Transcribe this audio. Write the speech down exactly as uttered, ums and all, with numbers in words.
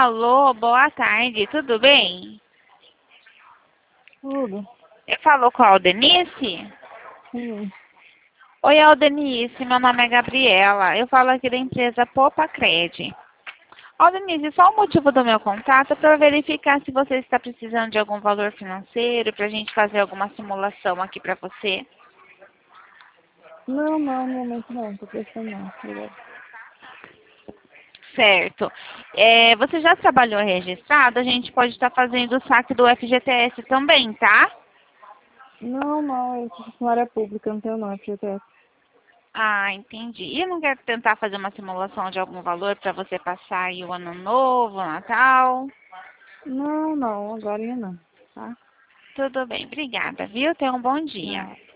Alô, boa tarde, tudo bem? Tudo. Eu falo com a Aldenice? Sim. Oi, Aldenice, meu nome é Gabriela. Eu falo aqui da empresa Poupa Cred. Aldenice, só o motivo do meu contato é para verificar se você está precisando de algum valor financeiro, para a gente fazer alguma simulação aqui para você. Não, não, no momento não, tô precisando não. Obrigada. Certo. É, você já trabalhou registrado? A gente pode estar fazendo o saque do F G T S também, tá? Não, não, eu sou funcionária pública, não tenho não, F G T S. Ah, entendi. E não quer tentar fazer uma simulação de algum valor para você passar aí o ano novo, o Natal? Não, não, agora não, tá? Tudo bem, obrigada, viu? Tenha um bom dia. Não.